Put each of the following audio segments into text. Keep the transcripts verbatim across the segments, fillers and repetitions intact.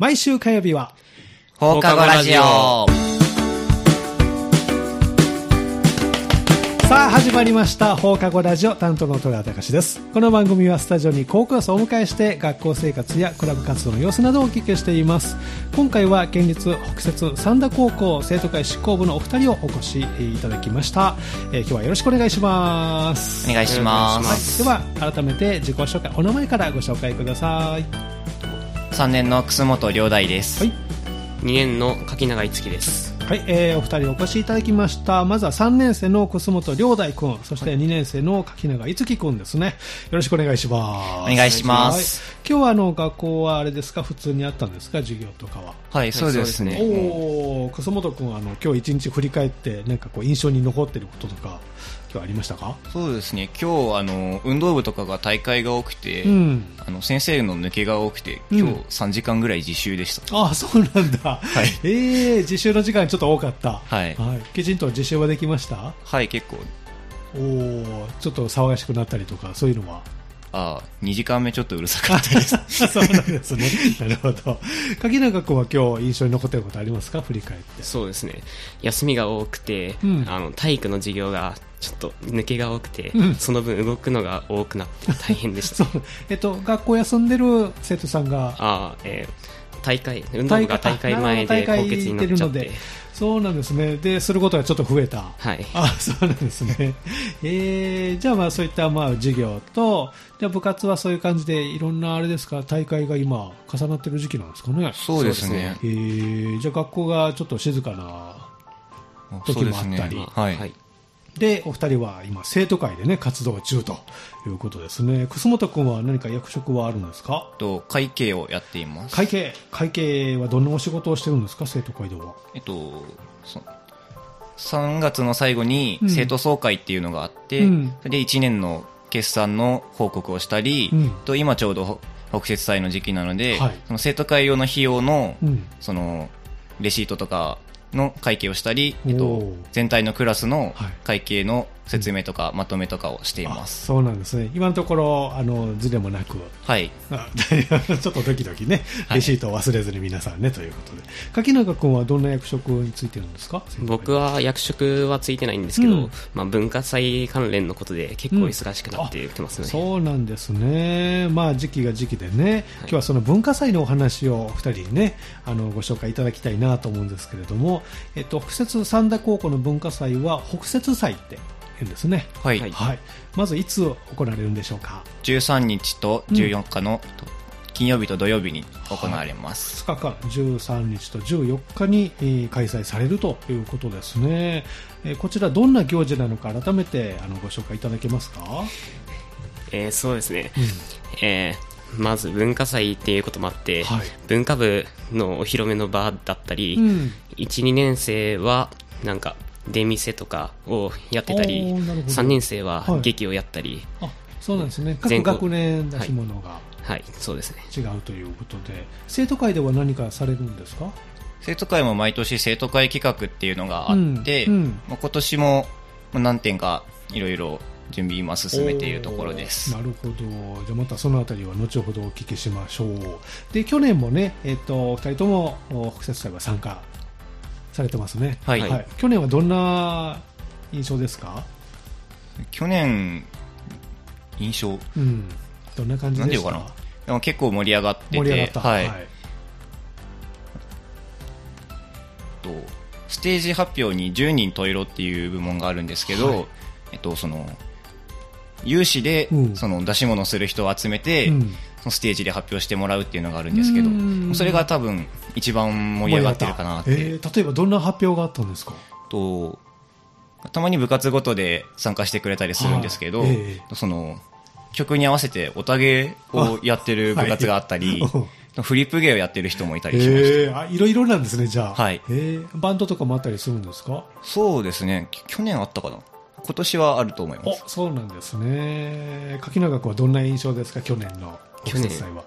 毎週火曜日は放課後ラジオ。 さあ始まりました放課後ラジオ、担当の戸川隆です。この番組はスタジオに高校生をお迎えして学校生活やクラブ活動の様子などをお聞きしています。今回は県立北摂三田高校生徒会執行部のお二人をお越しいただきました。えー、今日はよろしくお願いします。 お願いします。 はい、では改めて自己紹介、お名前からご紹介ください。 さんねんの楠本良大です。 はい。 にねんの柿永樹です。 はい、えー、お二人お越しいただきました。まずはさんねん生の楠本良大君、そしてにねん生の柿永樹君ですね。よろしくお願いします。 お願いします。 はい、今日はあの学校はあれですか、普通にあったんですか、授業とかは。 はい、そうですね。 おー、楠本君はあの今日一日振り返ってなんかこう印象に残っていることとか今日ありましたか？ そうですね、今日あの運動部とかが大会が多くて、うん、あの先生の抜けが多くて今日さんじかんぐらい自習でした。 うん、あ、そうなんだ。はい、えー、自習の時間ちょっと多かった。 はい、 はい、きちんと自習はできました？ はい、結構。 おー、ちょっと騒がしくなったりとかそういうのは？ ああ、にじかんめちょっとうるさかったですそうなんですね。なるほど。柿永君は今日印象に残っていることありますか？振り返って。 そうですね、休みが多くて、うん、あの体育の授業がちょっと抜けが多くて、うん、その分動くのが多くなって大変でした。 そう、えっと、学校休んでる生徒さんがあ、えー、大会運動部が大会前で高欠になっちゃって。 そうなんですね。ですることがちょっと増えた。 はい。 あ、そうなんですね。えー、じゃあまあそういったまあ授業と、じゃあ部活はそういう感じでいろんなあれですか、大会が今重なってる時期なんですかね。 そうですね。 えー、じゃあ学校がちょっと静かな時もあったり。 ね、はい。はい、 でお二人は今生徒会でね活動中ということですね。楠本君は何か役職はあるんですか？ と会計をやっています。 会計会計はどんなお仕事をしてるんですか、生徒会では？ えっとそさんがつの最後に生徒総会っていうのがあって、うん、それでいちねんの決算の報告をしたり、うん、と今ちょうど北摂祭の時期なので、はい、その生徒会用の費用の、うん、そのレシートとかの会計をしたり、えっと、全体のクラスの会計の説明とかまとめとかをしています。 そうなんですね。今のところあのズレもなく、 はい、 ちょっとドキドキね、レシートを忘れずに皆さんね、ということで、柿永君はどんな役職についてるんですか？ 僕は役職はついてないんですけど、うん、まあ、文化祭関連のことで結構忙しくなってきてますね。 うん、そうなんですね。まあ時期が時期でね、はい、今日はその文化祭のお話をお二人にねあのご紹介いただきたいなと思うんですけれども、えっと、北摂三田高校の文化祭は北摂祭って言うんですね。 はい、 はい、まずいつ行われるんでしょうか？ じゅうさんにちとじゅうよっかの、うん、金曜日と土曜日に行われます。 はい、ふつかかんじゅうさんにちとじゅうよっかに、えー、開催されるということですね。えー、こちらどんな行事なのか改めてあのご紹介いただけますか？ えー、そうですね、うん、えー、まず文化祭っていうこともあって、はい、文化部のお披露目の場だったり、うん、いち、にねん生はなんか出店とかをやってたり、さんねん生は劇をやったり、 はい、あ、そうなんですね。各学年出し物が、 はいはい、そうですね、 違うということで、生徒会では何かされるんですか？ 生徒会も毎年生徒会企画っていうのがあって、うんうん、今年も何点かいろいろ準備今進めているところです。 なるほど。じゃあまたそのあたりは後ほどお聞きしましょう。で去年もね、えっと、ふたりとも北摂祭は参加されてますね。 はいはい、 去年はどんな印象ですか？ 去年印象、 うん、どんな感じでした？ なんていうかな、でも結構盛り上がってて、 盛り上がった、 はいはい、 とステージ発表にじゅうにん十色っていう部門があるんですけど、はい、えっと、その有志で、うん、その出し物する人を集めて、うん、そのステージで発表してもらうっていうのがあるんですけど、それが多分一番盛り上がってるかなって。 えー、例えばどんな発表があったんですか？ とたまに部活ごとで参加してくれたりするんですけど、えー、その曲に合わせておたげをやってる部活があったり、はい、フリップ芸をやってる人もいたりしました。 えー、あ、いろいろなんですね。じゃあ、 はい、 えー、バンドとかもあったりするんですか？ そうですね、去年あったかな、今年はあると思います。 そうなんですね。柿永君はどんな印象ですか？去年の北摂祭は。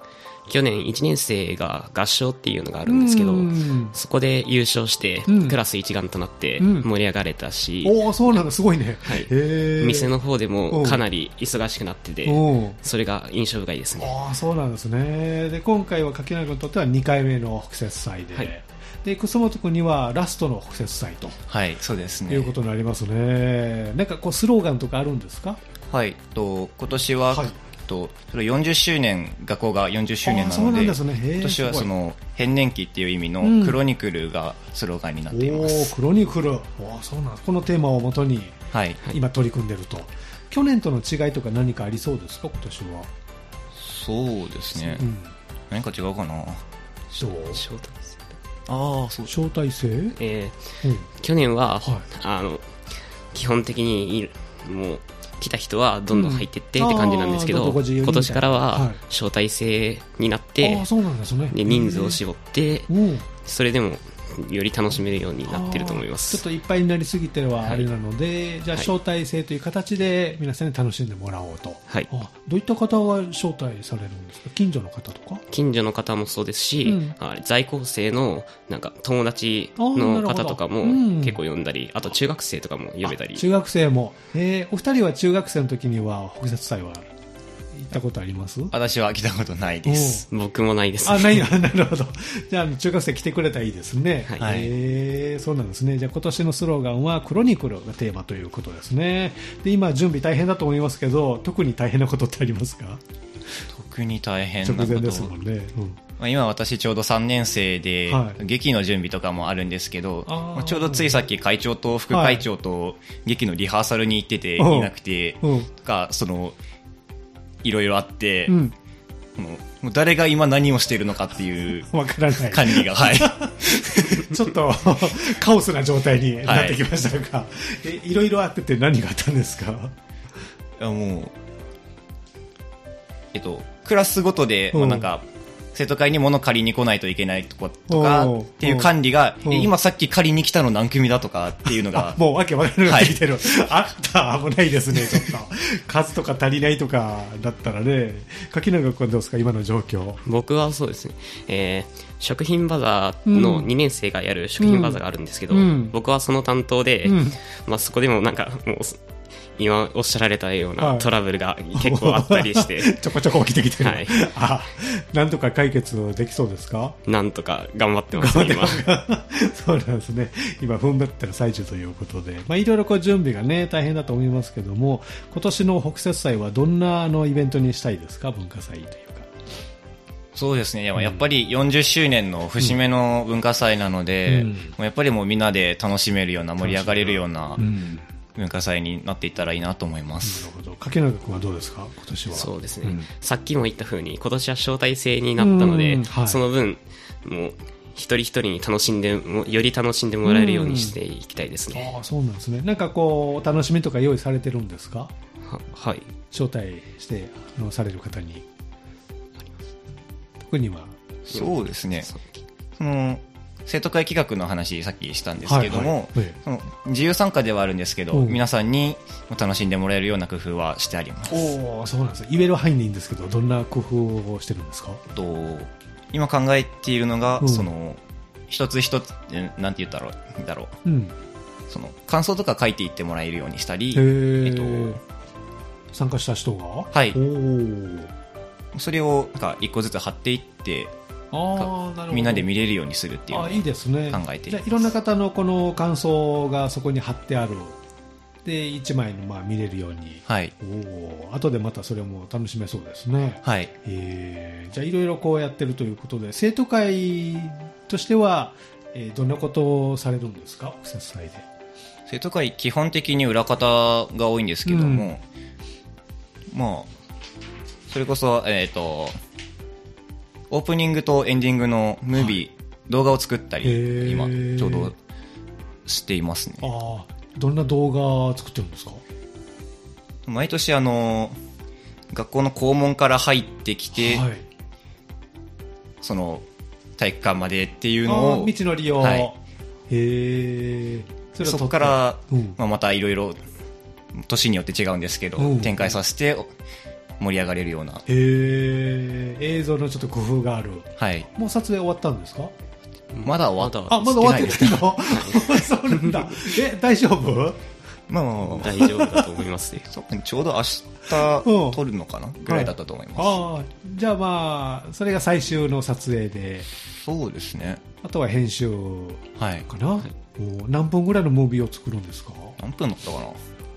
去年いちねん生が合唱っていうのがあるんですけど、そこで優勝して、うん、クラス一丸となって盛り上がれたし、 うん、おー、そうなんだ、すごいね。 はい、店の方でもかなり忙しくなってて、それが印象深いですね。 あー、そうなんですね。で、今回は柿永君にとってはにかいめの北摂祭で、はい、で楠本君にはラストの北摂祭と、 はい、そうですね、 いうことになりますね。なんかこうスローガンとかあるんですか？ はい、と今年は、はい、とそれよんじゅっしゅうねん、学校がよんじゅっしゅうねんなの で, な、ね、今年はその変年期っていう意味のクロニクルがスローガンになっています、 うん、おクロニクル、おそうなんです。このテーマをもとに今取り組んでると、はい、去年との違いとか何かありそうですか、今年は？ そうですね、うん、何か違うかな。 招待制、 あそう招待制、 えーうん、去年は、はい、あの基本的にもう来た人はどんどん入ってってって感じなんですけど、うん、今年からは招待制になって、はい、 そうなんですね、 で人数を絞って、それでもより楽しめるようになっていると思います。 ちょっといっぱいになりすぎてはあれなので、はい、じゃあ招待制という形で皆さんに楽しんでもらおうと、はい、あどういった方が招待されるんですか？近所の方とか？ 近所の方もそうですし、うん、在校生のなんか友達の方とかも結構呼んだり、 あ, あと中学生とかも呼べたり。 中学生も、えー、お二人は中学生の時には北摂祭は行ったことあります？ 私は来たことないです。 僕もないです。 あ、ないなるほど。じゃあ中学生来てくれたらいいですね。はい、えー、そうなんですね。じゃあ今年のスローガンはクロニクルがテーマということですね。で今準備大変だと思いますけど、特に大変なことってありますか？ 特に大変なこと、 直前ですもんね、うん、 まあ、今私ちょうどさんねん生で、はい、劇の準備とかもあるんですけど、まあ、ちょうどついさっき会長と副会長と劇のリハーサルに行ってていなくて、はい、とかそのいろいろあって、うん、もう誰が今何をしているのかっていう管理が、はい、 ちょっとカオスな状態になってきましたが、はい、えいろいろあってて何があったんですか？ いやもう、えっと、クラスごとで、まあ、なんか生徒会に物借りに来ないといけないとかっていう管理が、今さっき借りに来たの何組だとかっていうのがもうわけわからなくなってきてる、はい、あった危ないですね。ちょっと数とか足りないとかだったらね。柿永君どうですか今の状況？ 僕はそうですね、えー、食品バザーのにねん生がやる食品バザーがあるんですけど、うん、僕はその担当で、うん、まあ、そこでもなんかもう今おっしゃられたようなトラブルが結構あったりして、はい、 ちょこちょこ起きてきてる、はい、あなんとか解決できそうですか？ なんとか頑張ってますね今そうなんですね。今踏ん張ってる最中ということで、まあ、いろいろこう準備がね大変だと思いますけども、今年の北摂祭はどんなあのイベントにしたいですか？文化祭というか。 そうですね、やっぱりよんじゅっしゅうねんの節目の文化祭なので、うん、もうやっぱりもうみんなで楽しめるような盛り上がれるような、うん文化祭になっていったらいいなと思います。 なるほど。柿永君はどうですか今年は？ そうですね、うん、さっきも言った風に今年は招待制になったので、はい、その分もう一人一人に楽しんでより楽しんでもらえるようにしていきたいですね。 ああそうなんですね。なんかこうお楽しみとか用意されてるんですか？ ははい招待してあのされる方に特には。 そうですね、その生徒会企画の話さっきしたんですけども、はいはい、その自由参加ではあるんですけど、皆さんに楽しんでもらえるような工夫はしてあります。 おそうなんです。言える範囲でいいんですけど、どんな工夫をしてるんですか？ と今考えているのが、うん、その一つ一つなんて言ったらだろう、うん、その感想とか書いていってもらえるようにしたり、えっと、 参加した人がはいおそれをなんか一個ずつ貼っていってあなるほどみんなで見れるようにするっていうのを考えています。 いいですね。じゃあいろんな方のこの感想がそこに貼ってあるでいちまいのまあ見れるように、はい、お後でまたそれも楽しめそうですね。はい、えー、じゃあいろいろこうやってるということで、生徒会としては、えー、どんなことをされるんですか北摂祭で？ 生徒会基本的に裏方が多いんですけども、うん、まあそれこそえっ、ー、とオープニングとエンディングのムービー、はい、動画を作ったり今ちょうどしていますね。 あどんな動画作ってるんですか？ 毎年あの学校の校門から入ってきて、はい、その体育館までっていうのを道のりを、はい、へそ, そこから、うんまあ、またいろいろ年によって違うんですけど、うん、展開させて盛り上がれるような。へえ、映像のちょっと工夫がある。 はい。 もう撮影終わったんですか？ まだ終わった。 あ、まだ終わってないの？そうなんだ。え、大丈夫？ まあまあ、 大丈夫だと思いますね。 ちょうど明日撮るのかな、うん、ぐらいだったと思います。はい、 ああ、じゃあまあそれが最終の撮影で。 そうですね。 あとは編集かな。はい、お何分ぐらいのムービーを作るんですか？ 何分だったかな。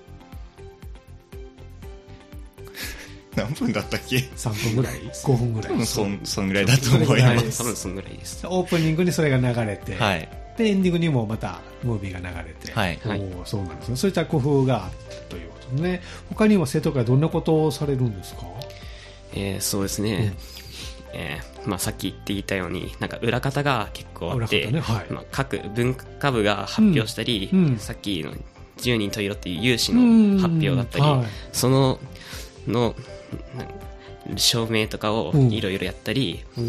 何分だったっけ？ さんぷんぐらい？ごふんぐらい？多分そん、そんぐらいだと思います。 多分そんぐらいです。 オープニングにそれが流れて、 はい、 でエンディングにもまたムービーが流れて、 はい、 おそうなんですね。そういった工夫があったということですね。他には生徒会どんなことをされるんですか？ えー、そうですね、うんえーまあ、さっき言っていたようになんか裏方が結構あって、ねはいまあ、各文化部が発表したり、うんうん、さっきのじゅうにん十色っていう有志の発表だったり、はい、そのの証明とかをいろいろやったり、うん、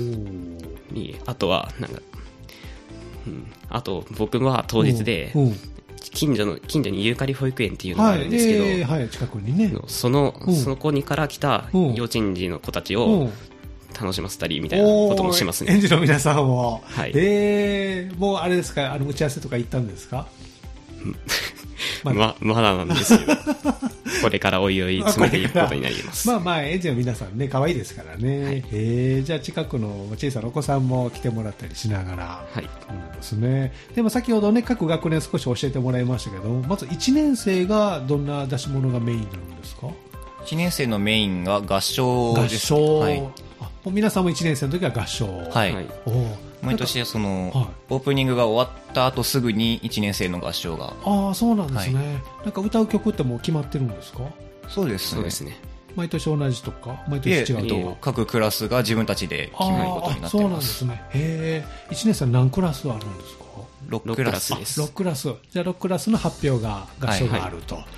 あとはなんか、うん、あと僕は当日で近所の近所にユーカリ保育園っていうのがあるんですけど、はいえーはい、近くにね、そのその子にから来た幼稚園児の子たちを楽しませたりみたいなこともしますね。 園児の皆さんも、はい、えー、もうあれですか、あの打ち合わせとか行ったんですか？ まだ、ま、まだなんですけどこれからおいおい詰めていくことになります。 まあまあ園児の皆さんね可愛いですからね、はい、えー、じゃあ近くの小さなお子さんも来てもらったりしながら、はい、うんですね。でも先ほどね各学年少し教えてもらいましたけど、まずいちねん生がどんな出し物がメインになるんですか？ いちねん生のメインが合唱です。 合唱、はい、あ皆さんもいちねん生の時は合唱、 はい、お毎年その、はい、オープニングが終わった後すぐにいちねん生の合唱が。 ああそうなんですね、はい、なんか歌う曲ってもう決まってるんですか？ そうですね、 そうですね。 毎年同じとか毎年違うとか、 各クラスが自分たちで決めることになってます。 そうなんですね。へえ、いちねん生は何クラスあるんですか？ ろくクラスです。 ろくクラス。じゃあろくクラスの発表が合唱があると、はいはい、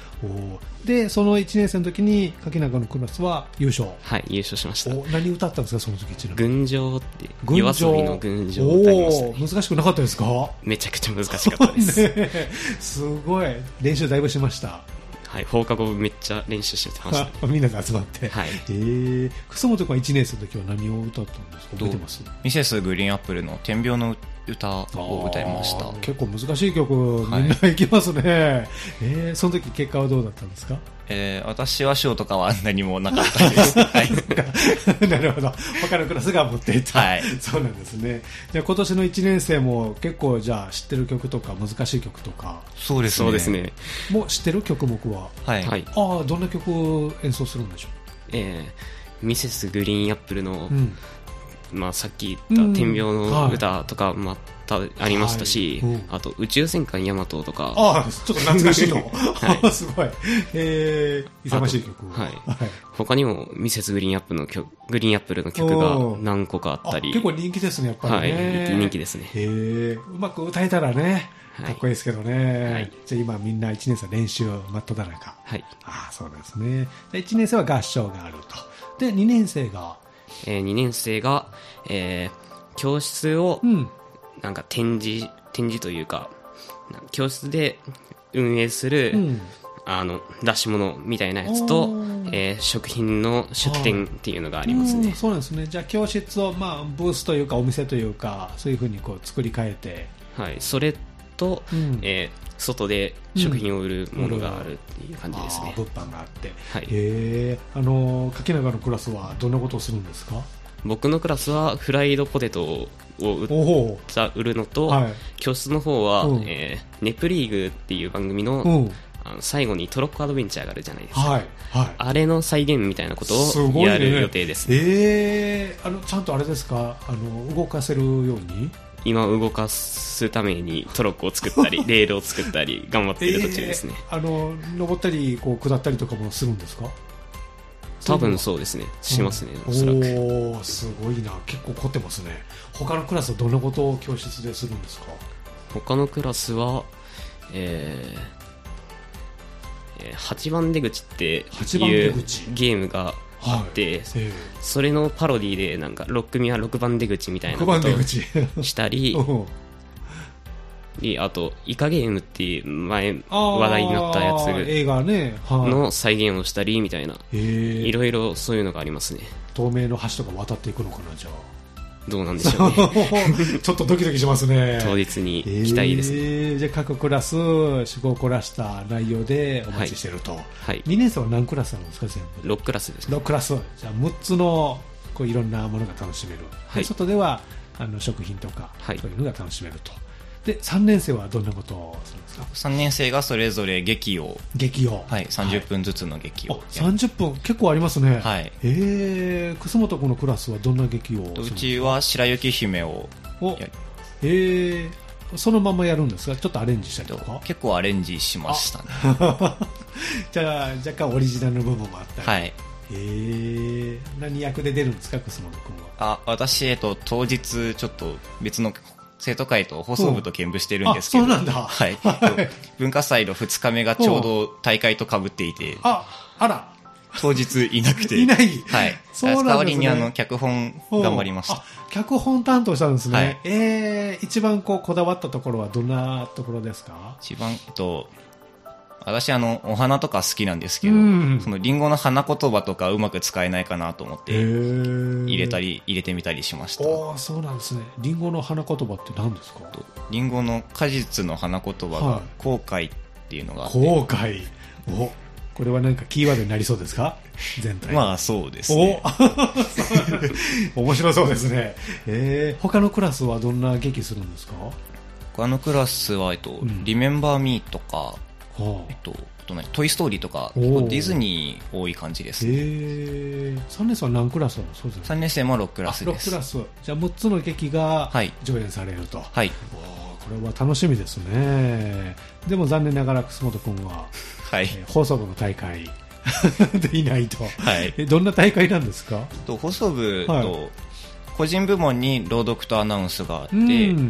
おでそのいちねん生の時に柿中のクラスは優勝。 はい優勝しました。 お何歌ったんですかその時？ 群青って夜遊びの群青を歌いました、ね、 難しくなかったですか？ めちゃくちゃ難しかったです、 ね、すごい練習だいぶしました。 はい、放課後めっちゃ練習してました、ね、 みんなで集まって、 はい、 えー、楠本君はいちねん生の時は何を歌ったんですか？覚えてます？ ミセスグリーンアップルの天秤の歌を歌いました。 結構難しい曲みんな行きますね、はい、えー、その時結果はどうだったんですか？ えー、私は賞とかは何もなかったです、はい、 なるほど。他のクラスが持っていた、 はい、 そうなんですね。じゃあ今年のいちねん生も結構じゃあ知ってる曲とか難しい曲とか。 そうですね、 そうですね。 もう知ってる曲目は、 はいはい、 ああどんな曲を演奏するんでしょう？ えー、ミセスグリーンアップルの、うんまあ、さっき言った天秤の歌とかまたありましたし、はいはい、あと宇宙戦艦ヤマトとか。 ああちょっと懐かしいの、はい、すごい、えー、勇ましい曲、 はいはい、他にもミセスグリーンアップの曲グリーンアップルの曲が何個かあったり。 結構人気ですねやっぱりね、 はい、人気ですね。 へーうまく歌えたらねかっこいいですけどね、はい、じゃあ今みんないちねん生練習真っ只中。 はい、 ああそうですね。いちねん生は合唱があると。でにねん生がえー、にねん生が、えー、教室をなんか展示、展示というか教室で運営する、うん、あの出し物みたいなやつと、えー、食品の出店っていうのがありますね。 うん、そうなんですね。じゃあ教室を、まあ、ブースというかお店というかそういうふうにこう作り変えて、 はい、それと、うんえー、外で食品を売るものがあるっていう感じですね。 うん、物販があって、 はい、 へーあの柿永のクラスはどんなことをするんですか？ 僕のクラスはフライドポテトを売った売るのと、はい、教室の方は、うんえー、ネプリーグっていう番組の、うん、あの最後にトロッコアドベンチャーがあるじゃないですか、はいはい、あれの再現みたいなことをやる予定です。 すごいね。えー、あのちゃんとあれですか、あの動かせるように今動かすためにトロッコを作ったりレールを作ったり頑張っている途中ですね。 えー、あの登ったりこう下ったりとかもするんですか？ 多分そうですね、しますね、 うん、おそらく。おーすごいな、結構凝ってますね。他のクラスはどんなことを教室でするんですか？ 他のクラスは、えー、はちばん出口っていうゲームがあって、はいえー、それのパロディでなんかろく組はろくばん出口みたいなことをしたりであとイカゲームっていう前話題になったやつ映画ね、 はい、の再現をしたりみたいな、いろいろそういうのがありますね。 透明の橋とか渡っていくのかな、じゃあどうなんでしょうねちょっとドキドキしますね。 当日に期待ですね、 えー、じゃあ各クラス趣向を凝らした内容でお待ちしてると、はいはい、にねん生は何クラスなんですか？全部ろくクラスですね。 ろくクラス、じゃあむっつのこういろんなものが楽しめる、はい、外ではあの食品とか、はい、そういうのが楽しめると。でさんねん生はどんなことをするんですか？ さんねん生がそれぞれ劇を劇を、 はい、さんじゅっぷんずつの劇を、 はい、さんじゅっぷん結構ありますね。 はい、 えー、楠本君のクラスはどんな劇をするんですか？ うちは白雪姫をやる。 えー、そのままやるんですか？ちょっとアレンジしたりとか？ 結構アレンジしましたねじゃあ若干オリジナルの部分もあったり。 はい。 えー、何役で出るんですか、楠本君は？ あ、私、えっと、当日ちょっと別の生徒会と放送部と兼部してるんですけど、 そうなんだ、 はい、文化祭のふつかめがちょうど大会と被っていて、 あ、あら、 当日いなくていない、 はい、そうなんですね。代わりにあの脚本頑張りました。 あ、脚本担当したんですね。 はい、 えー、一番こうこだわったところはどんなところですか？ 一番と私あのお花とか好きなんですけど、うん、そのリンゴの花言葉とかうまく使えないかなと思って入れたり入れてみたりしました。 ああ、そうなんですね。リンゴの花言葉って何ですか？ リンゴの果実の花言葉が後悔っていうのがあって、 はい、後悔、お、これは何かキーワードになりそうですか？全体。 まあそうですね。 お面白そうですね。えー、他のクラスはどんな劇するんですか？ 他のクラスは、えっとうん、リメンバーミーとか、 はあ、 えっと、とね、トイストーリーとかディズニー多い感じですね。 えー、さんねん生は何クラス？そうですね、 さんねん生もろくクラスです。 ろくクラス。じゃあむっつの劇が上演されると。 はい、 これは楽しみですね。でも残念ながら楠本君は、 はい、 えー、放送部の大会でいないと、 はい、 えどんな大会なんですか？ と放送部と、はい、個人部門に朗読とアナウンスがあって、うん、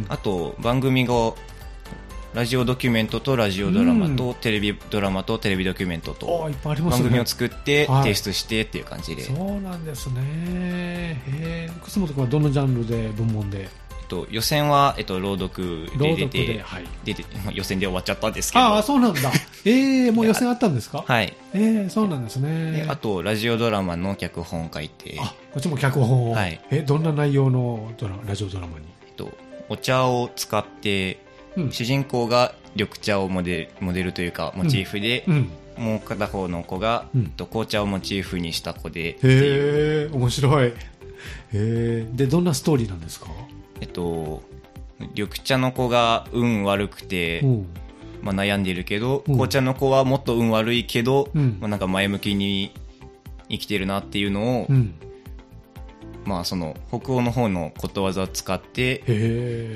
あと番組がラジオドキュメントとラジオドラマと、うん、テレビドラマとテレビドキュメントと番組を作って提出してっていう感じで、 はい、そうなんですね。へー、楠本君はどのジャンルで部門で？ えっと、予選は、えっと、朗読で出て、 はい、 出て予選で終わっちゃったんですけど。 ああ、そうなんだ。えー、もう予選あったんですか？ はい。 えー、そうなんですね。 あとラジオドラマの脚本を書いて、 あ、こっちも脚本を、 はい、 えどんな内容のドララジオドラマに？ えっと、お茶を使って、うん、主人公が緑茶をモデル、モデルというかモチーフで、うんうん、もう片方の子が、うん、と紅茶をモチーフにした子で。 へー、面白い。へー、でどんなストーリーなんですか？ えっと緑茶の子が運悪くて、うんまあ、悩んでいるけど、うん、紅茶の子はもっと運悪いけど、うんまあ、なんか前向きに生きてるなっていうのを、うんまあ、その北欧の方のことわざを使って、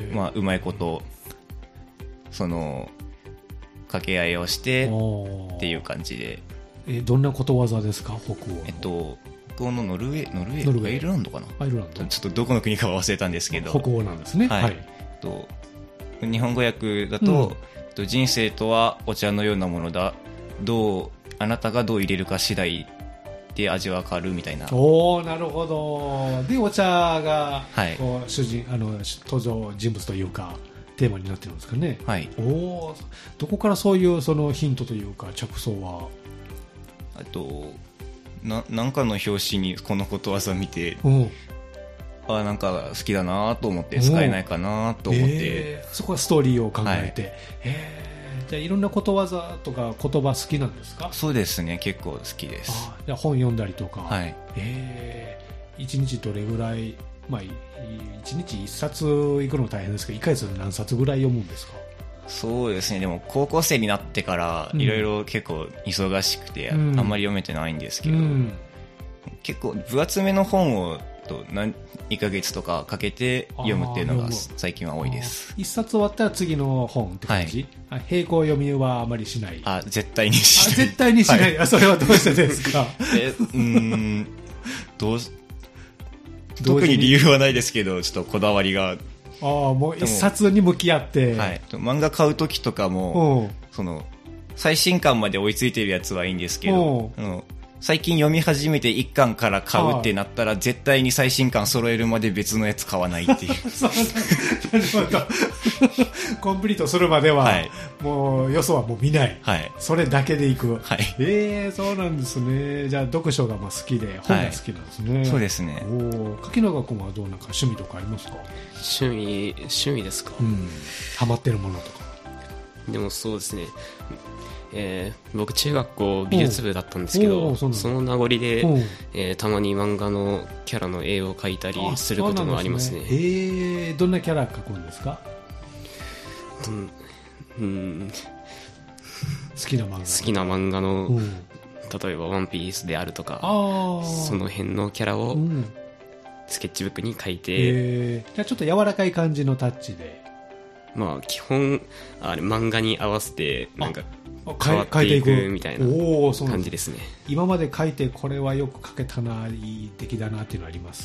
まあ、うまいことその掛け合いをしてっていう感じで。 えどんなことわざですか？北欧の、 えっと北欧のノルウェーノルウェーアイルランドかな、 アイルランド、 ちょっとどこの国かは忘れたんですけど北欧なんですね。 はい、はい、と日本語訳だと、うん、人生とはお茶のようなものだ、どうあなたがどう入れるか次第で味は変わるみたいな。 おー、なるほど。でお茶が、 はい、 こう主人あの登場人物というかテーマになってるんですかね。 はい、 おどこからそういうそのヒントというか着想は？ あとななんかの表紙にこのことわざ見て、あなんか好きだなと思って使えないかなと思って、 えー、そこはストーリーを考えて、はいえー、じゃあいろんなことわざとか言葉好きなんですか？ そうですね、結構好きです。 あじゃあ本読んだりとか、 はいえー、いちにちどれぐらい、まあ、いちにちいっさつ行くの大変ですけどいっかげつで何冊ぐらい読むんですか？ そうですね、でも高校生になってからいろいろ結構忙しくて、うん、あんまり読めてないんですけど、うん、結構分厚めの本をと何いっかげつとかかけて読むっていうのが最近は多いです。 いっさつ終わったら次の本って感じ、はい、並行読みはあまりしない？ あ絶対にしない。 あ絶対にしない、はい、あそれはどうしてですか？ えうーんどう特に理由はないですけどちょっとこだわりがああもう一冊に向き合って、 はい、漫画買うときとかもその最新刊まで追いついてるやつはいいんですけどあの最近読み始めていっかんから買うってなったら絶対に最新刊揃えるまで別のやつ買わないっていうそうなるほどコンプリートするまでは、はい、もうよそはもう見ない、はい、それだけでいく、はい、えー、そうなんですね。じゃあ読書がまあ好きで本が好きなんですね、はい、 そうですね。 お柿永君はどうなんか趣味とかありますか？ 趣味趣味ですか、 うん、ハマってるものとか。 でもそうですね、えー、僕中学校美術部だったんですけど、その名残で、えー、たまに漫画のキャラの絵を描いたりすることもありますね。 えー、どんなキャラ描くんですか？ うん、 好きな漫画好きな漫画の、うん、例えばワンピースであるとか、その辺のキャラをスケッチブックに描いて、 えー、じゃあちょっと柔らかい感じのタッチで、 まあ基本あれ漫画に合わせてなんか変わっていくみたいな感じですね。 今まで描いてこれはよく描けたな、いい出来だなっていうのあります？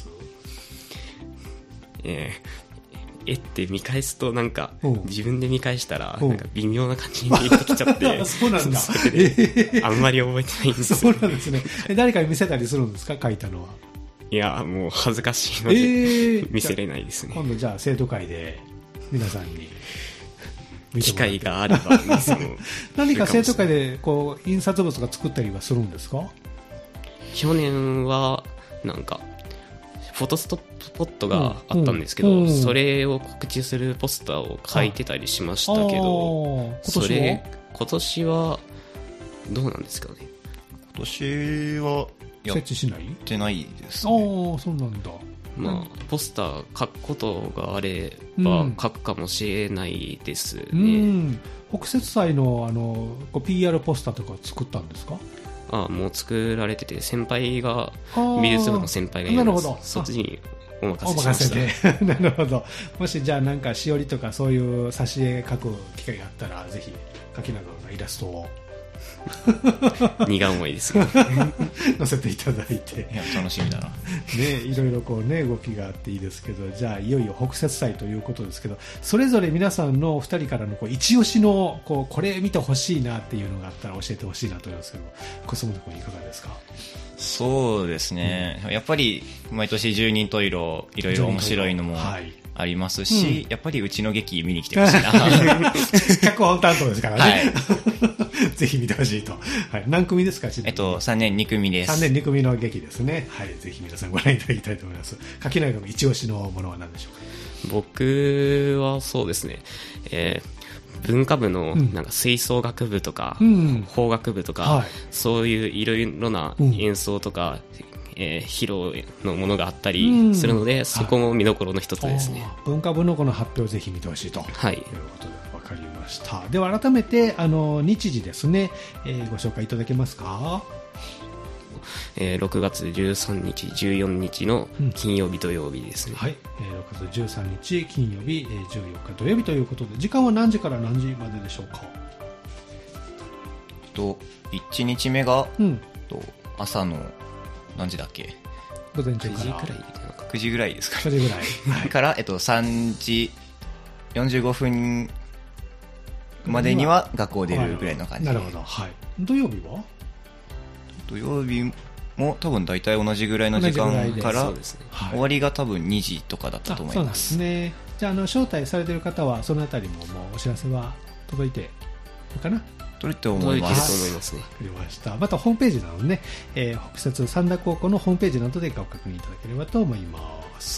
えー、絵って見返すとなんか自分で見返したらなんか微妙な感じに見えてきちゃってそうなんだそれであんまり覚えてないんですよ、ね、 そうなんですね。誰かに見せたりするんですか、描いたのは？ いやもう恥ずかしいので、えー、見せれないですね。 今度じゃあ生徒会で皆さんに機会があれば何か生徒会でこう印刷物が作ったりはするんですか？ 去年はなんかフォトストポットがあったんですけど、うんうん、それを告知するポスターを書いてたりしましたけど、 今年はそれ今年はどうなんですかね。 今年は設置しないってないですね。 ああ、そうなんだ。 まあ、ポスター書くことがあれば書くかもしれないですね、うん、 北摂祭 の, あの ピーアール ポスターとか作ったんですか？ ああ、もう作られてて、先輩が美術部の先輩がいるんです。そっちにお任せしました。 お任せでなるほど。もしじゃあなんかしおりとかそういう挿絵描く機会があったらぜひ柿永のイラストを荷が重いですが載せていただいて、 いや楽しみだな、 ね、いろいろこう、ね、動きがあっていいですけど、じゃあいよいよ北摂祭ということですけど、それぞれ皆さんのふたりからのこう一押しのこうこれ見てほしいなっていうのがあったら教えてほしいなと思いますけど、小本君いかがですか？ そうですね、うん、やっぱり毎年十人十色いろいろ面白いのもありますし、はい、うん、やっぱりうちの劇見に来てほしいな脚本担当ですからね、はいぜひ見てほしいと、はい、何組ですか？ えっと、さんねんに組です。 さんねんに組の劇ですね、はい、ぜひ皆さんご覧いただきたいと思います。柿永の一押しのものは何でしょうか？ 僕はそうですね、えー、文化部のなんか吹奏楽部とか、うん、法学部とか、はい、そういういろいろな演奏とか、うん、えー、披露のものがあったりするので、うん、そこも見どころの一つですね、はい、 文化部のこの発表をぜひ見てほしいと、 はい、 いうことでわかりました。では改めてあの日時ですね、えー、ご紹介いただけますか？ えー、ろくがつじゅうさんにちじゅうよっかの金曜日土曜日ですね、 うん、はい、えー、ろくがつじゅうさんにち金曜日、えー、じゅうよっか土曜日ということで、時間は何時から何時まででしょうか？ といちにちめが、うん、と朝の何時だっけ？ 午前中からくじぐらいくじぐらいですか、 くじぐらい、はい、 から、えっと、さんじよんじゅうごふんまでには学校出るぐらいの感じ。 なるほど、はい。土曜日は土曜日も多分大体同じぐらいの時間から、ね、はい、終わりが多分にじとかだったと思います。 そうですね。じゃあ、あの招待されている方はそのあたりももうお知らせは届いてるかな？ 届いてると思います。 届いてると思いますね。 わかりました。またホームページなどね、えー、北摂三田高校のホームページなどでご確認いただければと思います。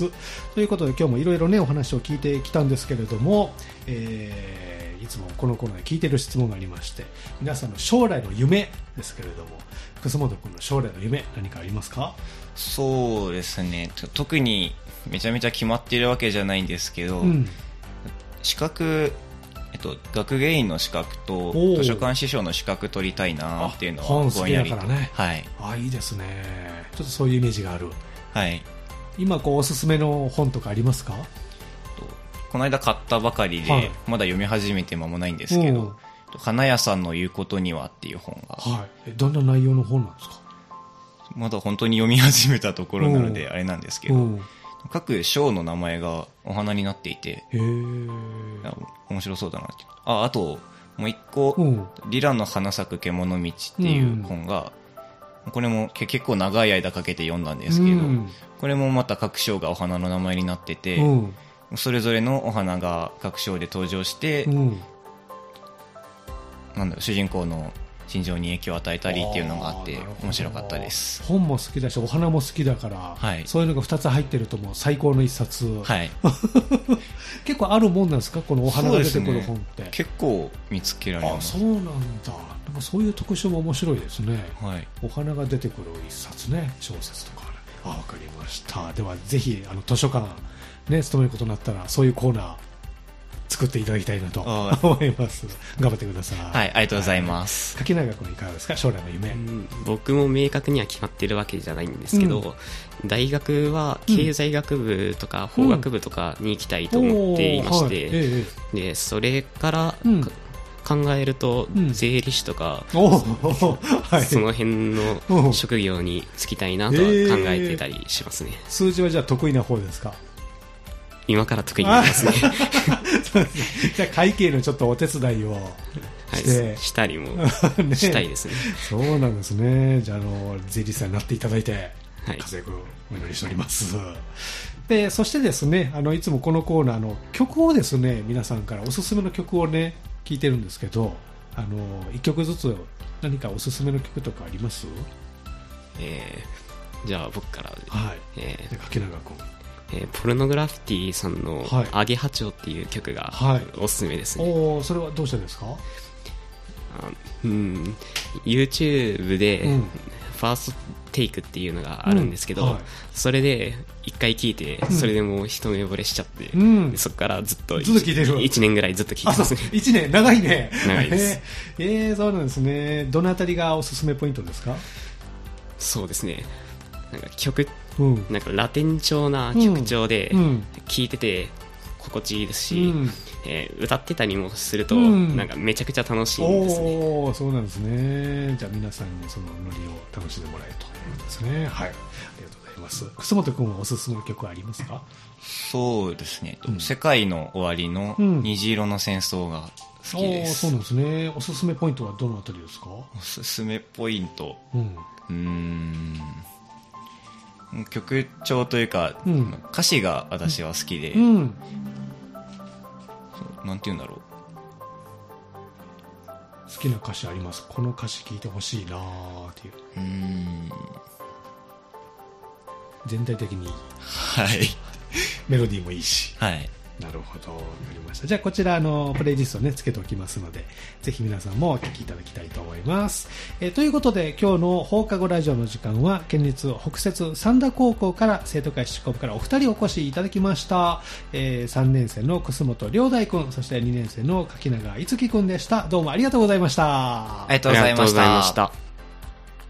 ということで今日もいろいろねお話を聞いてきたんですけれども、えー、いつもこのコーナーで聞いている質問がありまして、皆さんの将来の夢ですけれども、楠本君の将来の夢何かありますか？ そうですね、特にめちゃめちゃ決まっているわけじゃないんですけど、うん、資格、えっと、学芸員の資格と図書館司書の資格取りたいなっていうのは本好きだからね、 はい、 あ、いいですね。ちょっとそういうイメージがある。 はい、 今こうおすすめの本とかありますか？ この間買ったばかりで、はい、まだ読み始めて間もないんですけど、金谷さんの言うことにはっていう本が、 はい、どんな内容の本なんですか？ まだ本当に読み始めたところなのであれなんですけど、各章の名前がお花になっていて、 へー、 面白そうだなって。あ、あともう一個、リラの花咲く獣道っていう本が、 これも結構長い間かけて読んだんですけど、うん、これもまた各章がお花の名前になってて、うん、それぞれのお花が各章で登場して、うん、なんだろう、主人公の心情に影響を与えたりっていうのがあって面白かったです。 本も好きだしお花も好きだから、はい、そういうのがふたつ入ってるともう最高の一冊、はい、結構あるもんなんですか、このお花が出てくる本って。 ね、結構見つけられます。 あ、そうなんだ。なんかそういう特集も面白いですね、はい、お花が出てくる一冊ね、小説とか、ね、あ、わかりました。ではぜひあの図書館ね勤めることになったらそういうコーナー作っていただきたいなと思います。頑張ってください。 はい、ありがとうございます。 柿永君いかがですか、将来の夢。うん、 僕も明確には決まってるわけじゃないんですけど、うん、大学は経済学部とか法学部とかに行きたいと思っていまして、うんうんはい、でそれから、うん、考えると税理士とか、うんはい、その辺の職業に就きたいなとは考えてたりしますね。 えー、数字はじゃあ得意な方ですか。 今から得意になりますね。 じゃあ会計のちょっとお手伝いをして、 はい、したりもしたいですね。 そうなんですね。じゃあ、あの税理士さんになっていただいて、はい、活躍をお祈りしております。でそしてですね、あのいつもこのコーナーの曲をですね、皆さんからおすすめの曲をね聞いてるんですけど、あのいっきょくずつ何かおすすめの曲とかあります？ えー、じゃあ僕から、 はい、えー、柿永君。 えー、ポルノグラフィティさんの「アゲハチョウ」っていう曲がおすすめですね。 はい、おそれはどうしてですか？ あ、うん、YouTube でファーストテイクっていうのがあるんですけど、うんはい、それで一回聴いて、それでもう一目惚れしちゃって、うん、そこからずっといちねんぐらいずっと聴いてますね。 いちねん長いね。 長いです。 えー、えー、そうなんですね。どのあたりがおすすめポイントですか？ そうですね、なんか曲、うん、なんかラテン調な曲調で聴いてて心地いいですし、うん、えー、歌ってたりもするとなんかめちゃくちゃ楽しいんですね。 おー、そうなんですね。じゃあ皆さんにそのノリを楽しんでもらえるということですね。はい、ありがとうございます。楠本君はおすすめの曲はありますか？ そうですね、うん、世界の終わりの虹色の戦争が好きです。 うん、そうなんですね。おすすめポイントはどのあたりですか？ おすすめポイント、うん、うーん曲調というか、うん、歌詞が私は好きで、うん、なんて言うんだろう、 好きな歌詞あります？この歌詞聴いてほしいなーっていう。うーん、全体的にいい。 はい。 メロディーもいいし。 はい。 なるほど、わかりました。じゃあこちらのプレイリストをねつけておきますので、ぜひ皆さんもお聴きいただきたいと思います。えー、ということで今日の放課後ラジオの時間は県立北摂三田高校から生徒会執行部からお二人お越しいただきました。えー、さんねん生の楠本亮大君、そしてにねん生の柿永いつき君でした。どうもありがとうございました。 ありがとうございました。